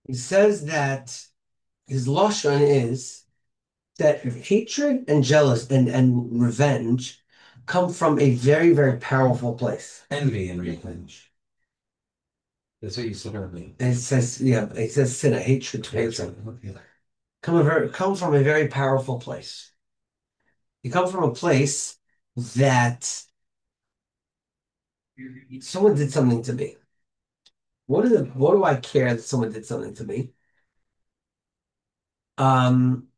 He says that his lashon is that hatred and jealous and revenge come from a very, very powerful place. Envy and revenge. That's what you said earlier. And it says, yeah, it says sin, hatred towards Hatred. him. Okay. Come from a very powerful place. You come from a place that someone did something to me. What do I care that someone did something to me? Um,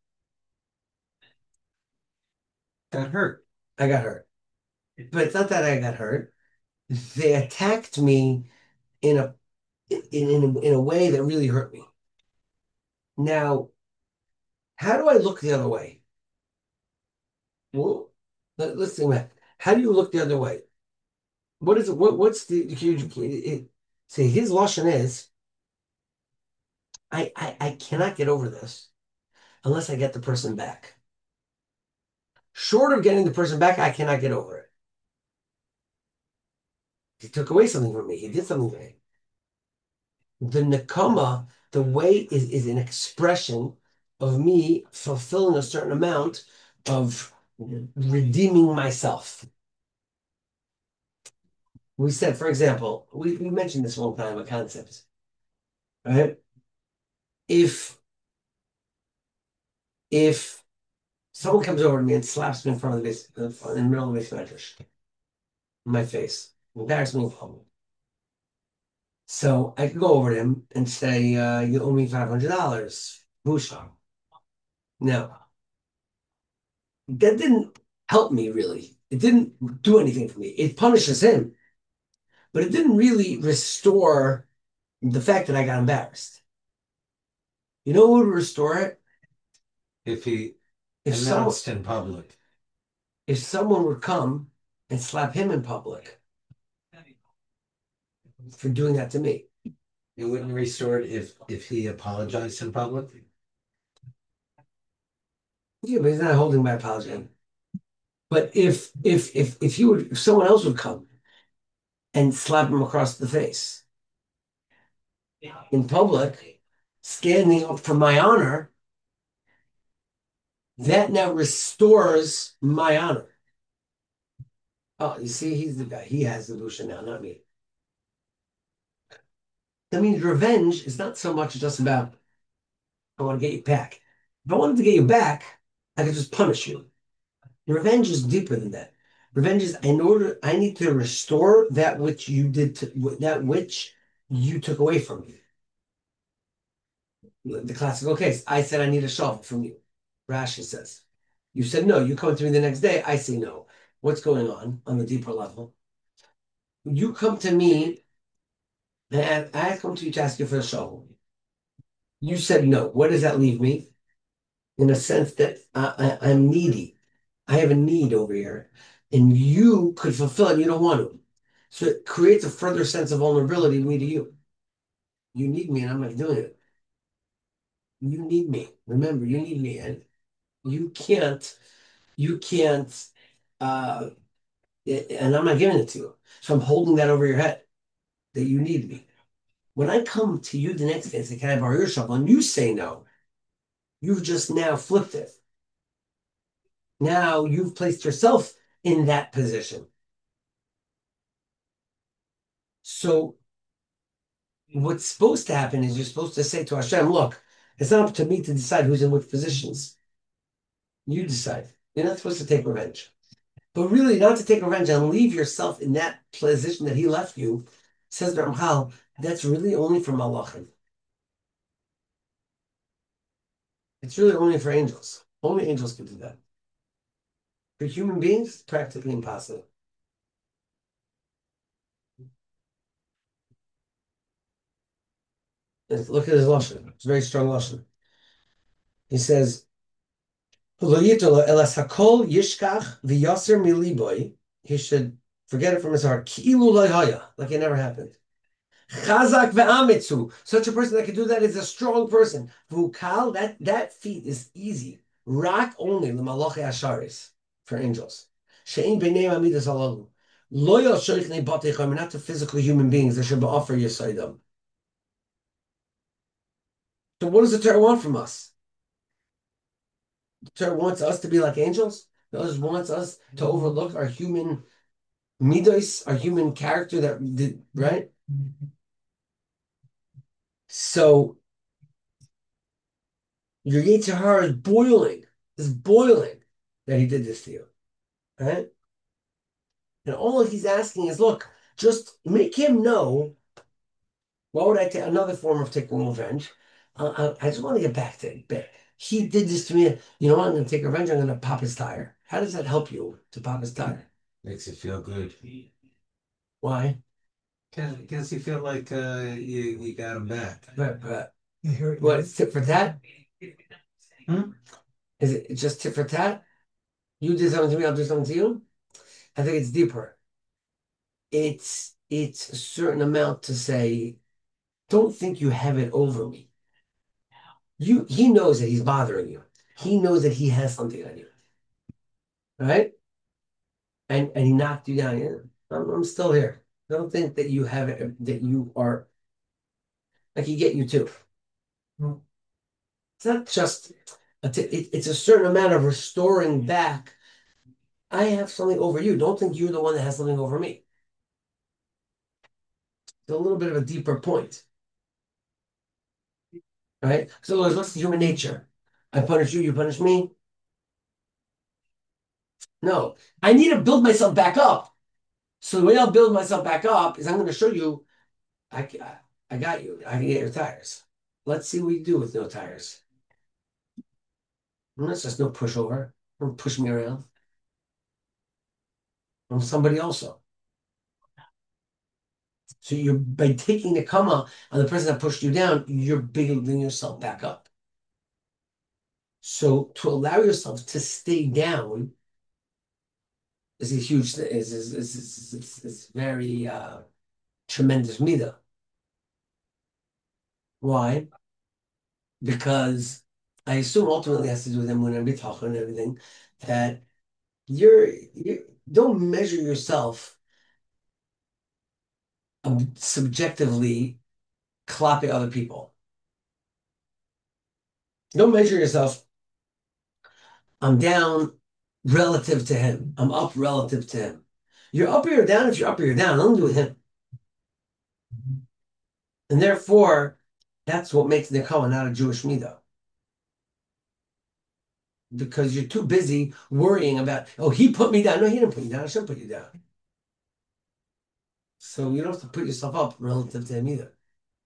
Got hurt. I got hurt. But it's not that I got hurt. They attacked me in a in a way that really hurt me. Now, how do I look the other way? Well, let's think about it. How do you look the other way? What is it? What's the huge? See, his lashon is, I cannot get over this unless I get the person back. Short of getting the person back, I cannot get over it. He took away something from me. He did something to me. The nakama, the way is an expression of me fulfilling a certain amount of redeeming myself. We said, for example, we mentioned this one time, a concept, right? If if someone comes over to me and slaps me in front of the base, in the middle of the base measures, in my face, embarrass me in public. So I could go over to him and say, "You owe me $500, Busha." Now that didn't help me really. It didn't do anything for me. It punishes him, but it didn't really restore the fact that I got embarrassed. You know what would restore it? If he If someone announced in public, if someone would come and slap him in public for doing that to me. it wouldn't restore it if he apologized in public. Yeah, but he's not holding my apology. But if he would if someone else would come and slap him across the face in public, standing up for my honor, that now restores my honor. Oh, you see, he's the guy. He has the Busha now, not me. That means revenge is not so much just about I want to get you back. If I wanted to get you back, I could just punish you. Revenge is deeper than that. Revenge is in order I need to restore that which you did to that which you took away from me. The classical case. I said I need a shovel from you. Rashi says. You said no. You come to me the next day. I say no. What's going on the deeper level? You come to me and I come to you to ask you for a shovel. You said no. What does that leave me? In a sense that I'm needy. I have a need over here, and you could fulfill it. You don't want to. So it creates a further sense of vulnerability, me to you. You need me, and I'm not doing it. You need me. Remember, you need me, and you can't. You can't. Uh, and I'm not giving it to you. So I'm holding that over your head that you need me. When I come to you the next day and say, "Can I borrow your shovel?" and you say no, you've just now flipped it. Now you've placed yourself in that position. So what's supposed to happen is you're supposed to say to Hashem, look, it's not up to me to decide who's in which positions. You decide. You're not supposed to take revenge. But really, not to take revenge and leave yourself in that position that he left you, says the Ramchal, that's really only for Malachim. It's really only for angels. Only angels can do that. For human beings, it's practically impossible. Look at his Lashon. It's a very strong Lashon. He says, "Lo yitolo elas hakol yishkach v'yaser miliboy." He should forget it from his heart. Ki'ilu lo haya, like it never happened. Chazak ve'amitzu. Such a person that can do that is a strong person. Vukal, that feat is easy. Rak only the malachi asharis for angels. She'in b'nei amidas alalu. Lo yoshoichnei batei not to physical human beings that should offer yisaidam. So what does the Torah want from us? The Torah wants us to be like angels. The Torah wants us to overlook our human midos, our human character that did right. So your Yetzer Hara is boiling that he did this to you, right? And all he's asking is, look, just make him know. What would I take? Another form of taking revenge. I just want to get back to it. He did this to me. You know what? I'm going to take revenge. I'm going to pop his tire. How does that help you to pop his tire? Makes you feel good. Why? Because you feel like you got him back. But what? It's tit for tat? Hmm? Is it just tit for tat? You did something to me. I'll do something to you. I think it's deeper. It's a certain amount to say. Don't think you have it over me. He knows that he's bothering you. He knows that he has something on you, right? And he knocked you down. Yeah, I'm still here. Don't think that you have it, that you are. I can get you too. It's not just it's a certain amount of restoring back. I have something over you. Don't think you're the one that has something over me. It's a little bit of a deeper point, right? So what's the human nature? I punish you, you punish me. No, I need to build myself back up. So the way I'll build myself back up is I'm going to show you I, I got you. I can get your tires. Let's see what you do with no tires. And that's just no pushover. Don't push me around. I'm somebody also. So you're by taking the comma on the person that pushed you down, you're building yourself back up. So to allow yourself to stay down is a huge thing. Is very tremendous midah. Why? Because I assume ultimately it has to do with them when I'm bitachon and everything. That you don't measure yourself subjectively clapping other people. Don't measure yourself. I'm down relative to him. I'm up relative to him. You're up or you're down. If you're up or you're down, nothing to do with him. And therefore, that's what makes Nekama not a Jewish midah. Because you're too busy worrying about, oh, he put me down. No, he didn't put you down. I shouldn't put you down. So you don't have to put yourself up relative to him either.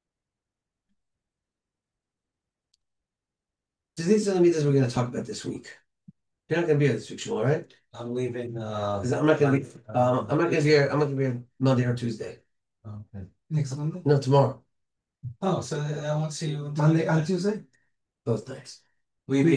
So these are the midas we're going to talk about this week. You're not going to be here this week, Shmuel, right? I'm leaving. 'Cause I'm not going to be. I'm not going to be here. I'm not going to be here Monday or Tuesday. Okay. Next Monday? No, tomorrow. Oh, so I won't see you Monday and Tuesday? Both nights. Will you be